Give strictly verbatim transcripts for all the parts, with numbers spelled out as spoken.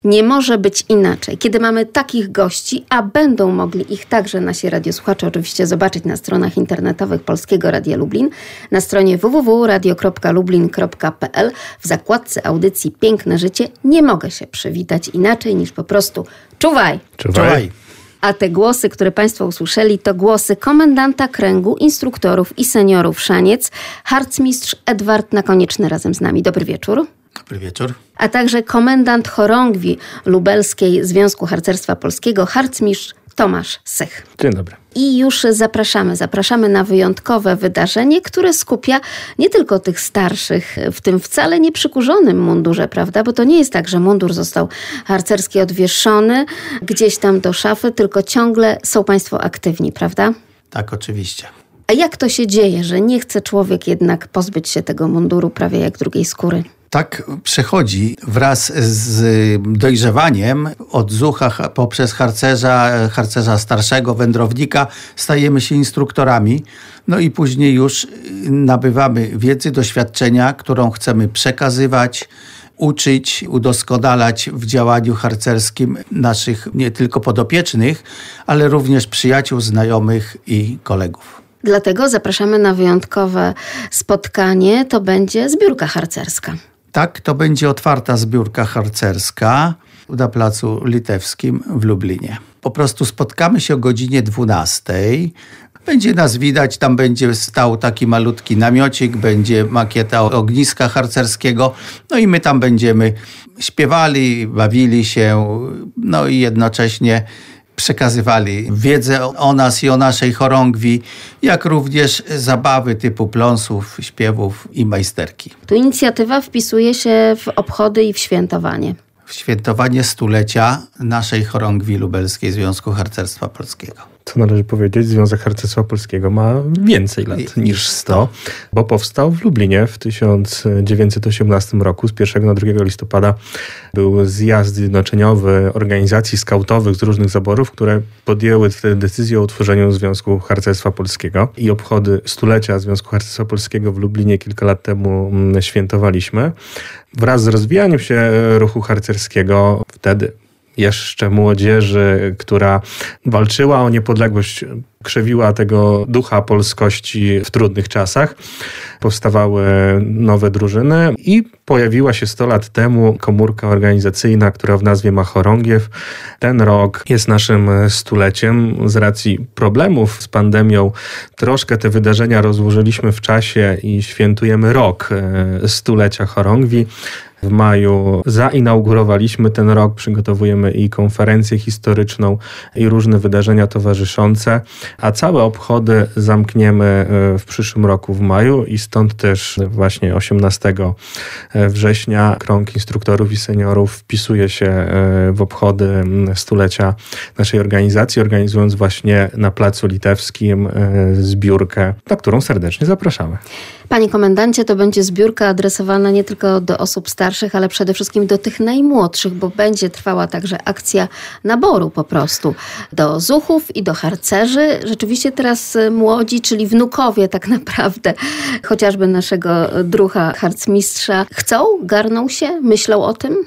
Nie może być inaczej. Kiedy mamy takich gości, a będą mogli ich także nasi radiosłuchacze oczywiście zobaczyć na stronach internetowych Polskiego Radia Lublin, na stronie w w w kropka radio kropka lublin kropka p l w zakładce audycji Piękne Życie, nie mogę się przywitać inaczej niż po prostu czuwaj! Czuwaj! A te głosy, które Państwo usłyszeli, to głosy komendanta kręgu instruktorów i seniorów Szaniec, harcmistrz Edward Nakonieczny razem z nami. Dobry wieczór. Dobry wieczór. A także komendant chorągwi lubelskiej Związku Harcerstwa Polskiego, harcmistrz Tomasz Sych. Dzień dobry. I już zapraszamy, zapraszamy na wyjątkowe wydarzenie, które skupia nie tylko tych starszych w tym wcale nieprzykurzonym mundurze, prawda? Bo to nie jest tak, że mundur został harcerski odwieszony gdzieś tam do szafy, tylko ciągle są Państwo aktywni, prawda? Tak, oczywiście. A jak to się dzieje, że nie chce człowiek jednak pozbyć się tego munduru prawie jak drugiej skóry? Tak przechodzi wraz z dojrzewaniem od zucha poprzez harcerza, harcerza starszego, wędrownika, stajemy się instruktorami. No i później już nabywamy wiedzy, doświadczenia, którą chcemy przekazywać, uczyć, udoskonalać w działaniu harcerskim naszych nie tylko podopiecznych, ale również przyjaciół, znajomych i kolegów. Dlatego zapraszamy na wyjątkowe spotkanie. To będzie zbiórka harcerska. Tak, to będzie otwarta zbiórka harcerska na Placu Litewskim w Lublinie. Po prostu spotkamy się o godzinie dwunastej. Będzie nas widać, tam będzie stał taki malutki namiocik, będzie makieta ogniska harcerskiego. No i my tam będziemy śpiewali, bawili się, no i jednocześnie przekazywali wiedzę o nas i o naszej chorągwi, jak również zabawy typu pląsów, śpiewów i majsterki. Tu inicjatywa wpisuje się w obchody i w świętowanie. W świętowanie stulecia naszej chorągwi lubelskiej Związku Harcerstwa Polskiego. Co należy powiedzieć, Związek Harcerstwa Polskiego ma więcej lat I, niż sto, bo powstał w Lublinie w tysiąc dziewięćset osiemnastym roku. Z pierwszego na drugiego listopada był zjazd zjednoczeniowy organizacji skautowych z różnych zaborów, które podjęły wtedy decyzję o utworzeniu Związku Harcerstwa Polskiego. I obchody stulecia Związku Harcerstwa Polskiego w Lublinie kilka lat temu świętowaliśmy. Wraz z rozwijaniem się ruchu harcerskiego wtedy jeszcze młodzieży, która walczyła o niepodległość, krzewiła tego ducha polskości w trudnych czasach. Powstawały nowe drużyny i pojawiła się sto lat temu komórka organizacyjna, która w nazwie ma chorągiew. Ten rok jest naszym stuleciem. Z racji problemów z pandemią troszkę te wydarzenia rozłożyliśmy w czasie i świętujemy rok stulecia chorągwi. W maju zainaugurowaliśmy ten rok, przygotowujemy i konferencję historyczną, i różne wydarzenia towarzyszące, a całe obchody zamkniemy w przyszłym roku w maju i stąd też właśnie osiemnastego września Krąg Instruktorów i Seniorów wpisuje się w obchody stulecia naszej organizacji, organizując właśnie na Placu Litewskim zbiórkę, na którą serdecznie zapraszamy. Panie komendancie, to będzie zbiórka adresowana nie tylko do osób starszych, ale przede wszystkim do tych najmłodszych, bo będzie trwała także akcja naboru po prostu do zuchów i do harcerzy. Rzeczywiście teraz młodzi, czyli wnukowie tak naprawdę, chociażby naszego druha harcmistrza, chcą, garną się, myślą o tym?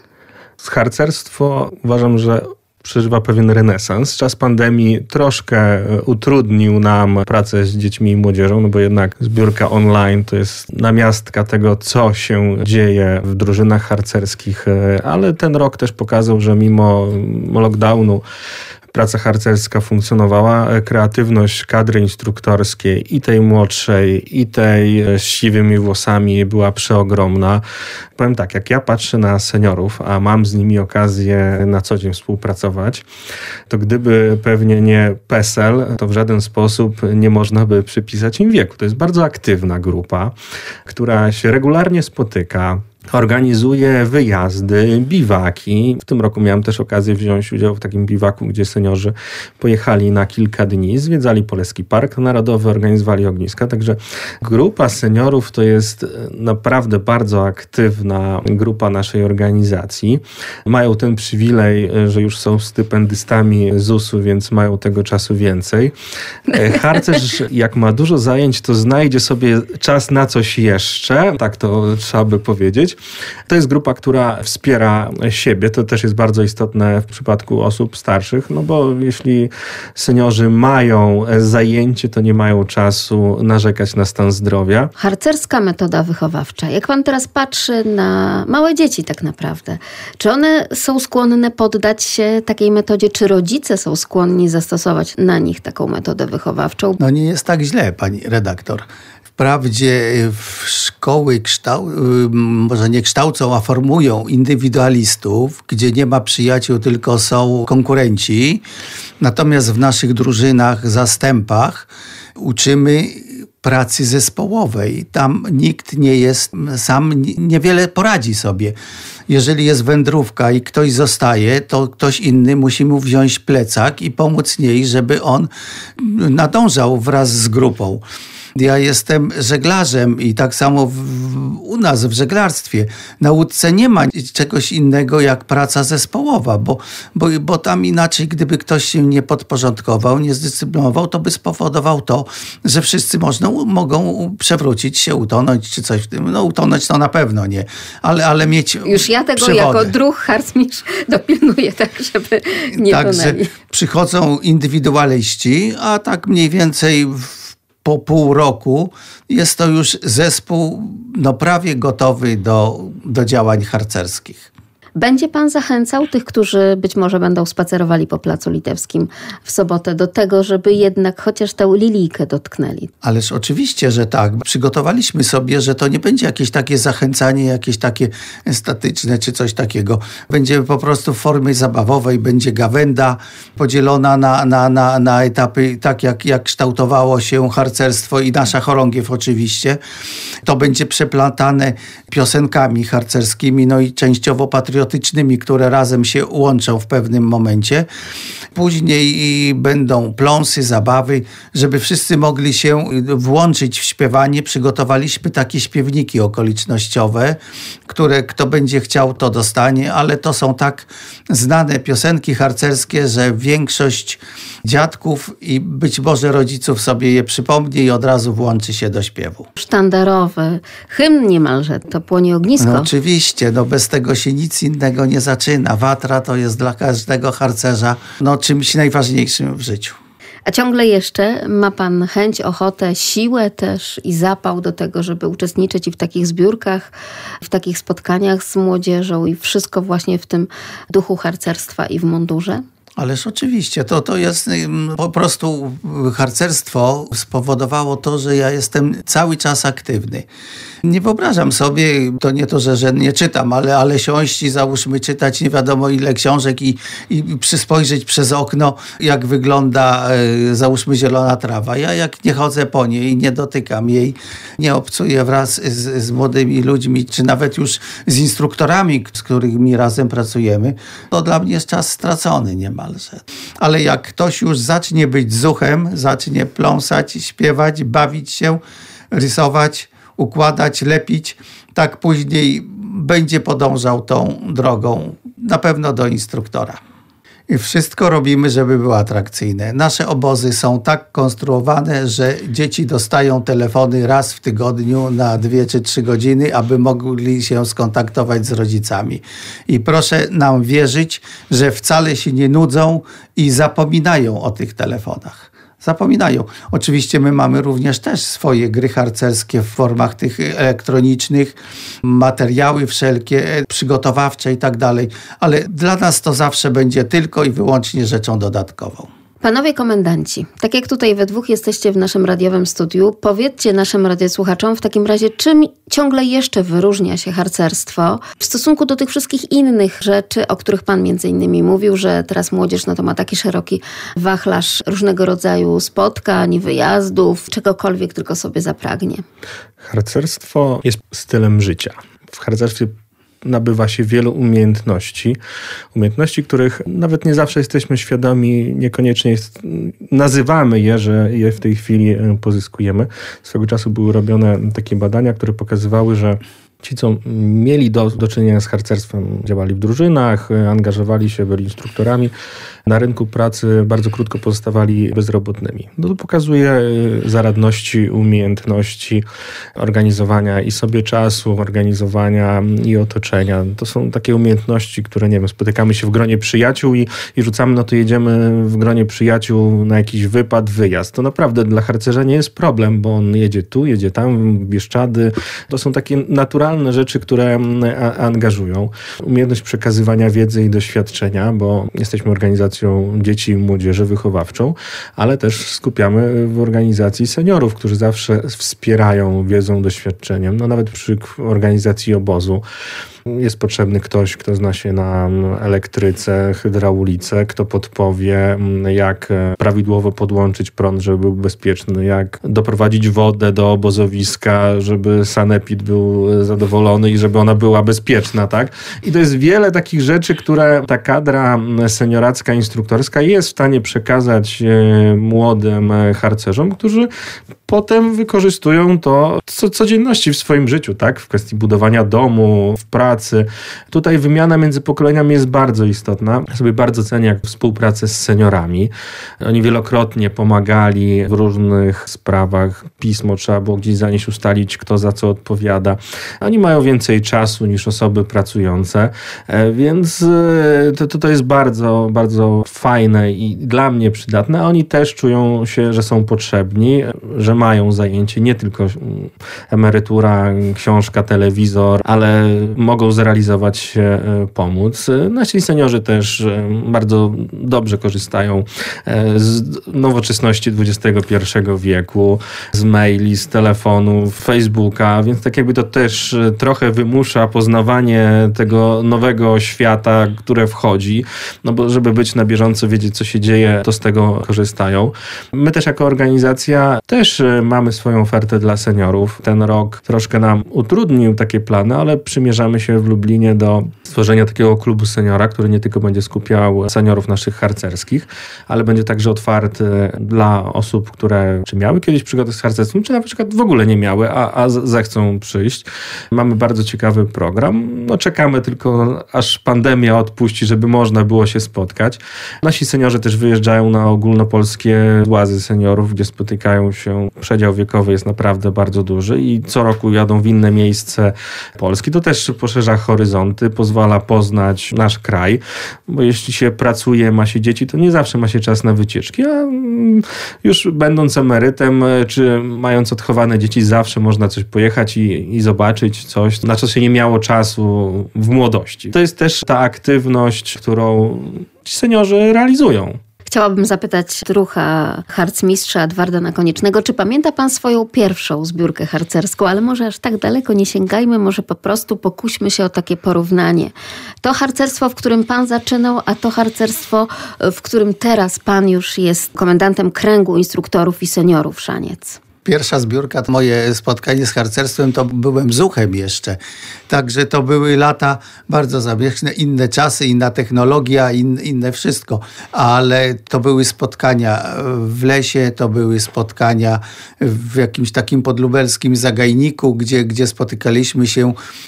Harcerstwo uważam, że przeżywa pewien renesans. Czas pandemii troszkę utrudnił nam pracę z dziećmi i młodzieżą, no bo jednak zbiórka online to jest namiastka tego, co się dzieje w drużynach harcerskich, ale ten rok też pokazał, że mimo lockdownu praca harcerska funkcjonowała, kreatywność kadry instruktorskiej i tej młodszej, i tej z siwymi włosami była przeogromna. Powiem tak, jak ja patrzę na seniorów, a mam z nimi okazję na co dzień współpracować, to gdyby pewnie nie PESEL, to w żaden sposób nie można by przypisać im wieku. To jest bardzo aktywna grupa, która się regularnie spotyka, organizuje wyjazdy, biwaki. W tym roku miałem też okazję wziąć udział w takim biwaku, gdzie seniorzy pojechali na kilka dni, zwiedzali Poleski Park Narodowy, organizowali ogniska. Także grupa seniorów to jest naprawdę bardzo aktywna grupa naszej organizacji. Mają ten przywilej, że już są stypendystami zusu, więc mają tego czasu więcej. Harcerz, jak ma dużo zajęć, to znajdzie sobie czas na coś jeszcze, tak to trzeba by powiedzieć. powiedzieć. To jest grupa, która wspiera siebie. To też jest bardzo istotne w przypadku osób starszych, no bo jeśli seniorzy mają zajęcie, to nie mają czasu narzekać na stan zdrowia. Harcerska metoda wychowawcza. Jak pan teraz patrzy na małe dzieci tak naprawdę, czy one są skłonne poddać się takiej metodzie, czy rodzice są skłonni zastosować na nich taką metodę wychowawczą? No nie jest tak źle, pani redaktor. Wprawdzie w szkoły kształ- może nie kształcą, a formują indywidualistów, gdzie nie ma przyjaciół, tylko są konkurenci. Natomiast w naszych drużynach, zastępach uczymy pracy zespołowej. Tam nikt nie jest sam, niewiele poradzi sobie. Jeżeli jest wędrówka i ktoś zostaje, to ktoś inny musi mu wziąć plecak i pomóc niej, żeby on nadążał wraz z grupą. Ja jestem żeglarzem i tak samo w, u nas w żeglarstwie. Na łódce nie ma czegoś innego jak praca zespołowa, bo, bo, bo tam inaczej, gdyby ktoś się nie podporządkował, nie zdyscyplinował, to by spowodował to, że wszyscy można, mogą przewrócić się, utonąć czy coś w tym. No utonąć to na pewno nie, ale, ale mieć Już ja tego przywodę. Jako druh harcmistrz dopilnuję tak, żeby nie Także tonęli. przychodzą indywidualiści, a tak mniej więcej w po pół roku jest to już zespół no, prawie gotowy do, do działań harcerskich. Będzie pan zachęcał tych, którzy być może będą spacerowali po Placu Litewskim w sobotę do tego, żeby jednak chociaż tę lilijkę dotknęli? Ależ oczywiście, że tak. Przygotowaliśmy sobie, że to nie będzie jakieś takie zachęcanie, jakieś takie statyczne czy coś takiego. Będzie po prostu w formie zabawowej, będzie gawęda podzielona na, na, na, na etapy, tak jak, jak kształtowało się harcerstwo i nasza chorągiew oczywiście. To będzie przeplatane piosenkami harcerskimi, no i częściowo patriotycznymi, które razem się łączą w pewnym momencie. Później będą pląsy, zabawy, żeby wszyscy mogli się włączyć w śpiewanie. Przygotowaliśmy takie śpiewniki okolicznościowe, które kto będzie chciał, to dostanie, ale to są tak znane piosenki harcerskie, że większość dziadków i być może rodziców sobie je przypomni i od razu włączy się do śpiewu. Sztandarowy, hymn niemalże, to płonie ognisko. No oczywiście, no bez tego się nic innego nie zaczyna. Watra to jest dla każdego harcerza no, czymś najważniejszym w życiu. A ciągle jeszcze ma pan chęć, ochotę, siłę też i zapał do tego, żeby uczestniczyć i w takich zbiórkach, w takich spotkaniach z młodzieżą i wszystko właśnie w tym duchu harcerstwa i w mundurze? Ależ oczywiście, to, to jest po prostu harcerstwo spowodowało to, że ja jestem cały czas aktywny. Nie wyobrażam sobie, to nie to, że, że nie czytam, ale, ale siąść i załóżmy czytać nie wiadomo ile książek i, i przyspojrzeć przez okno, jak wygląda załóżmy zielona trawa. Ja jak nie chodzę po niej i nie dotykam jej, nie obcuję wraz z, z młodymi ludźmi, czy nawet już z instruktorami, z którymi razem pracujemy, to dla mnie jest czas stracony niemalże. Ale jak ktoś już zacznie być zuchem, zacznie pląsać, śpiewać, bawić się, rysować, układać, lepić, tak później będzie podążał tą drogą, na pewno do instruktora. I wszystko robimy, żeby było atrakcyjne. Nasze obozy są tak konstruowane, że dzieci dostają telefony raz w tygodniu na dwie czy trzy godziny, aby mogli się skontaktować z rodzicami. I proszę nam wierzyć, że wcale się nie nudzą i zapominają o tych telefonach. Zapominają. Oczywiście my mamy również też swoje gry harcerskie w formach tych elektronicznych, materiały wszelkie, przygotowawcze i tak dalej, ale dla nas to zawsze będzie tylko i wyłącznie rzeczą dodatkową. Panowie komendanci, tak jak tutaj we dwóch jesteście w naszym radiowym studiu, powiedzcie naszym radiosłuchaczom w takim razie, czym ciągle jeszcze wyróżnia się harcerstwo w stosunku do tych wszystkich innych rzeczy, o których pan między innymi mówił, że teraz młodzież no to ma taki szeroki wachlarz różnego rodzaju spotkań, wyjazdów, czegokolwiek tylko sobie zapragnie. Harcerstwo jest stylem życia. W harcerstwie nabywa się wielu umiejętności. Umiejętności, których nawet nie zawsze jesteśmy świadomi, niekoniecznie jest, nazywamy je, że je w tej chwili pozyskujemy. Swego czasu były robione takie badania, które pokazywały, że Ci, co mieli do, do czynienia z harcerstwem, działali w drużynach, angażowali się, byli instruktorami, na rynku pracy bardzo krótko pozostawali bezrobotnymi. No to pokazuje zaradności, umiejętności organizowania i sobie czasu, organizowania i otoczenia. To są takie umiejętności, które, nie wiem, spotykamy się w gronie przyjaciół i, i rzucamy, no to jedziemy w gronie przyjaciół na jakiś wypad, wyjazd. To naprawdę dla harcerza nie jest problem, bo on jedzie tu, jedzie tam, w Bieszczady. To są takie naturalne rzeczy, które a, angażują. Umiejętność przekazywania wiedzy i doświadczenia, bo jesteśmy organizacją dzieci i młodzieży wychowawczą, ale też skupiamy w organizacji seniorów, którzy zawsze wspierają wiedzą, doświadczeniem. No nawet przy organizacji obozu jest potrzebny ktoś, kto zna się na elektryce, hydraulice, kto podpowie, jak prawidłowo podłączyć prąd, żeby był bezpieczny, jak doprowadzić wodę do obozowiska, żeby sanepid był zadowolony i żeby ona była bezpieczna, tak? I to jest wiele takich rzeczy, które ta kadra senioracka, instruktorska jest w stanie przekazać młodym harcerzom, którzy potem wykorzystują to w codzienności w swoim życiu, tak? W kwestii budowania domu, w pracy. Tutaj wymiana między pokoleniami jest bardzo istotna. Ja sobie bardzo cenię współpracę z seniorami. Oni wielokrotnie pomagali w różnych sprawach. Pismo trzeba było gdzieś zanieść, ustalić, kto za co odpowiada. Oni mają więcej czasu niż osoby pracujące, więc to, to, to jest bardzo, bardzo fajne i dla mnie przydatne. A oni też czują się, że są potrzebni, że mają zajęcie, nie tylko emerytura, książka, telewizor, ale mogą zrealizować się, pomóc. Nasi seniorzy też bardzo dobrze korzystają z nowoczesności dwudziestego pierwszego wieku, z maili, z telefonów, Facebooka, więc tak jakby to też trochę wymusza poznawanie tego nowego świata, które wchodzi, no bo żeby być na bieżąco, wiedzieć, co się dzieje, to z tego korzystają. My też jako organizacja też mamy swoją ofertę dla seniorów. Ten rok troszkę nam utrudnił takie plany, ale przymierzamy się w Lublinie do stworzenia takiego klubu seniora, który nie tylko będzie skupiał seniorów naszych harcerskich, ale będzie także otwarty dla osób, które czy miały kiedyś przygodę z harcerstwem, czy na przykład w ogóle nie miały, a, a zechcą przyjść. Mamy bardzo ciekawy program. No czekamy tylko, aż pandemia odpuści, żeby można było się spotkać. Nasi seniorzy też wyjeżdżają na ogólnopolskie łazy seniorów, gdzie spotykają się. Przedział wiekowy jest naprawdę bardzo duży i co roku jadą w inne miejsce Polski. To też poszerza horyzonty, pozwala poznać nasz kraj, bo jeśli się pracuje, ma się dzieci, to nie zawsze ma się czas na wycieczki, a już będąc emerytem, czy mając odchowane dzieci, zawsze można coś pojechać i, i zobaczyć coś, na co się nie miało czasu w młodości. To jest też ta aktywność, którą ci seniorzy realizują. Chciałabym zapytać druha harcmistrza Edwarda Nakoniecznego, czy pamięta pan swoją pierwszą zbiórkę harcerską, ale może aż tak daleko nie sięgajmy, może po prostu pokuśmy się o takie porównanie. To harcerstwo, w którym pan zaczynał, a to harcerstwo, w którym teraz pan już jest komendantem kręgu instruktorów i seniorów Szaniec. Pierwsza zbiórka, moje spotkanie z harcerstwem, to byłem zuchem jeszcze. Także to były lata bardzo zabiegłe, inne czasy, inna technologia, in, inne wszystko. Ale to były spotkania w lesie, to były spotkania w jakimś takim podlubelskim zagajniku, gdzie, gdzie spotykaliśmy się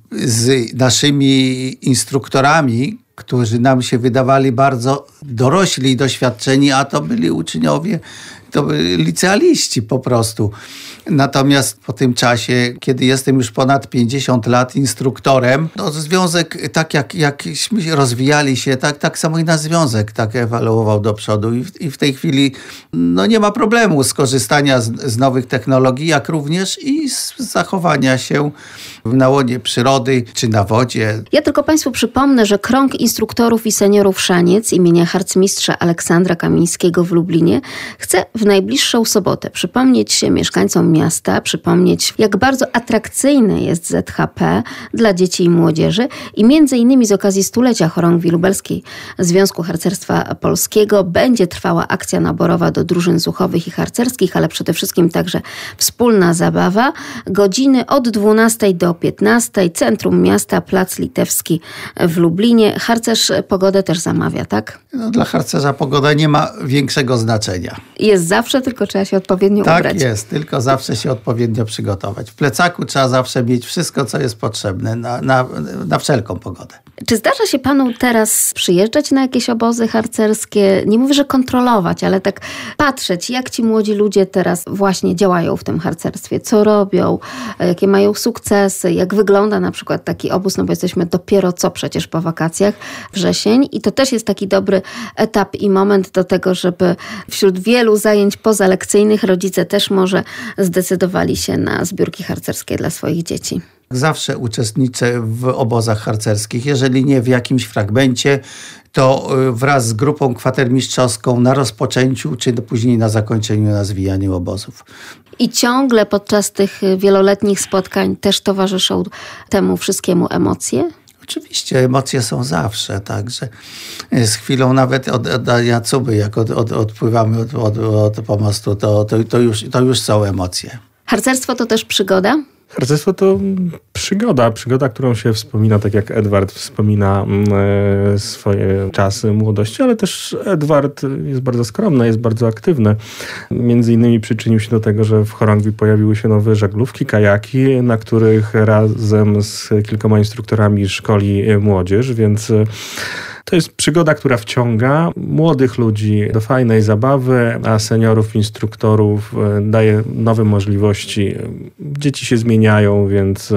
z naszymi instruktorami, którzy nam się wydawali bardzo dorośli i doświadczeni, a to byli uczniowie, to byli licealiści po prostu. Natomiast po tym czasie, kiedy jestem już ponad pięćdziesiąt lat instruktorem, no związek, tak jak, jakśmy rozwijali się, tak, tak samo i nasz związek tak ewoluował do przodu i w, i w tej chwili no nie ma problemu z korzystania z, z nowych technologii, jak również i z zachowania się na łonie przyrody czy na wodzie. Ja tylko państwu przypomnę, że Krąg Instruktorów i Seniorów Szaniec imienia harcmistrza Aleksandra Kamińskiego w Lublinie chce w najbliższą sobotę przypomnieć mieszkańcom miasta, przypomnieć, jak bardzo atrakcyjne jest Z H P dla dzieci i młodzieży i między innymi z okazji stulecia Chorągwi Lubelskiej Związku Harcerstwa Polskiego będzie trwała akcja naborowa do drużyn zuchowych i harcerskich, ale przede wszystkim także wspólna zabawa. Godziny od dwunastej do piętnastej, centrum miasta, Plac Litewski w Lublinie. Harcerz pogodę też zamawia, tak? No, dla harcerza pogoda nie ma większego znaczenia. Jest jest zawsze, tylko trzeba się odpowiednio tak ubrać. Tak jest, tylko zawsze się odpowiednio przygotować. W plecaku trzeba zawsze mieć wszystko, co jest potrzebne na, na, na wszelką pogodę. Czy zdarza się panu teraz przyjeżdżać na jakieś obozy harcerskie? Nie mówię, że kontrolować, ale tak patrzeć, jak ci młodzi ludzie teraz właśnie działają w tym harcerstwie, co robią, jakie mają sukcesy, jak wygląda na przykład taki obóz, no bo jesteśmy dopiero co przecież po wakacjach, wrzesień, i to też jest taki dobry etap i moment do tego, żeby wśród wielu zajęć pozalekcyjnych rodzice też może zdecydowali się na zbiórki harcerskie dla swoich dzieci. Zawsze uczestniczę w obozach harcerskich. Jeżeli nie w jakimś fragmencie, to wraz z grupą kwatermistrzowską na rozpoczęciu, czy później na zakończeniu, na zwijaniu obozów. I ciągle podczas tych wieloletnich spotkań też towarzyszą temu wszystkiemu emocje? Oczywiście, emocje są zawsze, także z chwilą nawet oddania cuby, jak od, od, odpływamy od, od, od pomostu, to, to, to, już, to już są emocje. Harcerstwo to też przygoda? Harcerstwo to przygoda, przygoda, którą się wspomina, tak jak Edward wspomina e, swoje czasy młodości, ale też Edward jest bardzo skromny, jest bardzo aktywny. Między innymi przyczynił się do tego, że w chorągwi pojawiły się nowe żaglówki, kajaki, na których razem z kilkoma instruktorami szkoli młodzież, więc to jest przygoda, która wciąga młodych ludzi do fajnej zabawy, a seniorów, instruktorów daje nowe możliwości. Dzieci się zmieniają, więc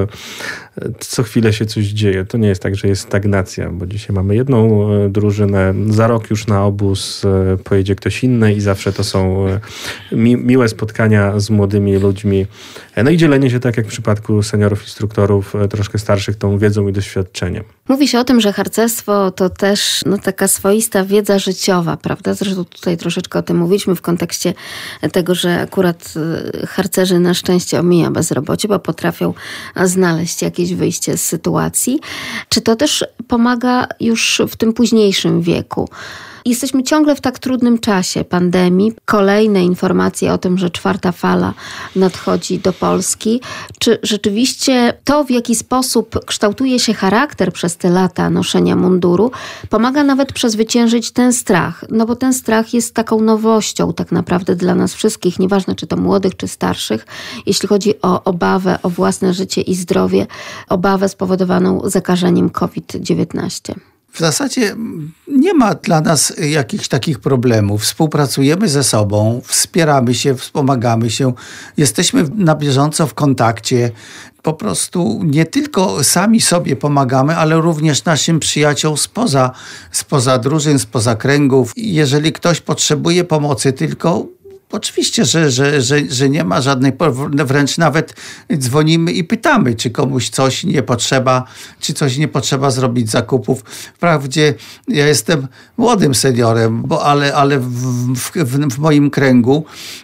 co chwilę się coś dzieje. To nie jest tak, że jest stagnacja, bo dzisiaj mamy jedną drużynę, za rok już na obóz pojedzie ktoś inny i zawsze to są mi- miłe spotkania z młodymi ludźmi. No i dzielenie się, tak jak w przypadku seniorów, instruktorów, troszkę starszych, tą wiedzą i doświadczeniem. Mówi się o tym, że harcerstwo to też no, taka swoista wiedza życiowa, prawda? Zresztą tutaj troszeczkę o tym mówiliśmy w kontekście tego, że akurat harcerzy na szczęście omija bezrobocie, bo potrafią znaleźć jakieś wyjście z sytuacji. Czy to też pomaga już w tym późniejszym wieku? Jesteśmy ciągle w tak trudnym czasie pandemii. Kolejne informacje o tym, że czwarta fala nadchodzi do Polski. Czy rzeczywiście to, w jaki sposób kształtuje się charakter przez te lata noszenia munduru, pomaga nawet przezwyciężyć ten strach? No bo ten strach jest taką nowością tak naprawdę dla nas wszystkich, nieważne czy to młodych, czy starszych, jeśli chodzi o obawę o własne życie i zdrowie, obawę spowodowaną zakażeniem kowid dziewiętnaście. W zasadzie nie ma dla nas jakichś takich problemów. Współpracujemy ze sobą, wspieramy się, wspomagamy się, jesteśmy na bieżąco w kontakcie. Po prostu nie tylko sami sobie pomagamy, ale również naszym przyjaciołom spoza, spoza drużyn, spoza kręgów. Jeżeli ktoś potrzebuje pomocy tylko, oczywiście, że, że, że, że nie ma żadnej, wręcz nawet dzwonimy i pytamy, czy komuś coś nie potrzeba, czy coś nie potrzeba zrobić zakupów. Wprawdzie ja jestem młodym seniorem, bo, ale, ale w, w, w moim kręgu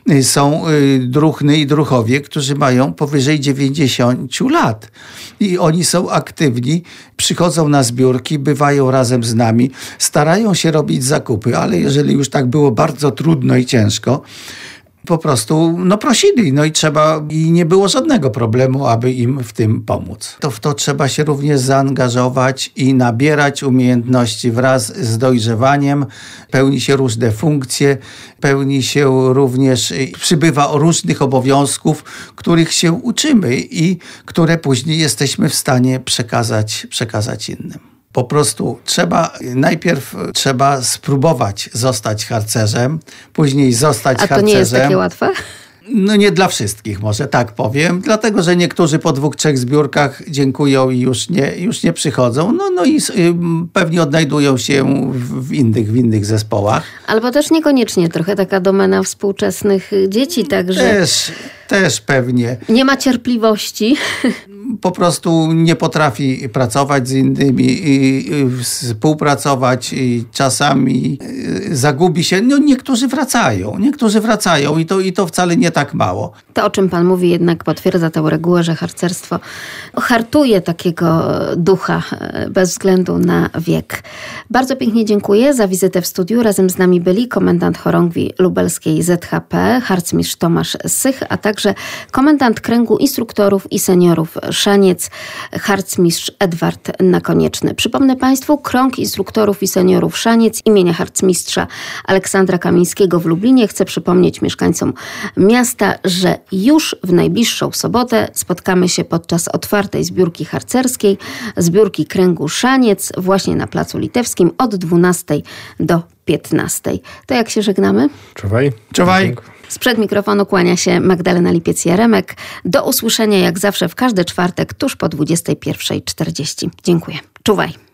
są druhny i druhowie, którzy mają powyżej dziewięćdziesięciu lat. I oni są aktywni, przychodzą na zbiórki, bywają razem z nami, starają się robić zakupy, ale jeżeli już tak było bardzo trudno i ciężko, po prostu no prosili, no i trzeba, i nie było żadnego problemu, aby im w tym pomóc. To w to trzeba się również zaangażować i nabierać umiejętności wraz z dojrzewaniem. Pełni się różne funkcje, pełni się również, przybywa różnych obowiązków, których się uczymy i które później jesteśmy w stanie przekazać, przekazać innym. Po prostu trzeba, najpierw trzeba spróbować zostać harcerzem, później zostać harcerzem. A to nie jest takie łatwe? No nie dla wszystkich, może tak powiem, dlatego, że niektórzy po dwóch, trzech zbiórkach dziękują i już nie, już nie przychodzą, no, no i pewnie odnajdują się w innych, w innych zespołach. Albo też niekoniecznie, trochę taka domena współczesnych dzieci, także... Też, też pewnie. Nie ma cierpliwości. Po prostu nie potrafi pracować z innymi, i, i współpracować i czasami zagubi się. No niektórzy wracają, niektórzy wracają i to, i to wcale nie tak mało. To, o czym pan mówi, jednak potwierdza tę regułę, że harcerstwo hartuje takiego ducha bez względu na wiek. Bardzo pięknie dziękuję za wizytę w studiu. Razem z nami byli komendant chorągwi lubelskiej Z H P, harcmistrz Tomasz Sych, a także także komendant Kręgu Instruktorów i Seniorów Szaniec, harcmistrz Edward Nakonieczny. Przypomnę Państwu, Krąg Instruktorów i Seniorów Szaniec imienia harcmistrza Aleksandra Kamińskiego w Lublinie chce przypomnieć mieszkańcom miasta, że już w najbliższą sobotę spotkamy się podczas otwartej zbiórki harcerskiej, zbiórki Kręgu Szaniec właśnie na Placu Litewskim od dwunastej do piętnastej. To jak się żegnamy? Czuwaj. Czuwaj. Sprzed mikrofonu kłania się Magdalena Lipiec-Jaremek. Do usłyszenia jak zawsze w każdy czwartek tuż po dwudziestej pierwszej czterdzieści. Dziękuję. Czuwaj.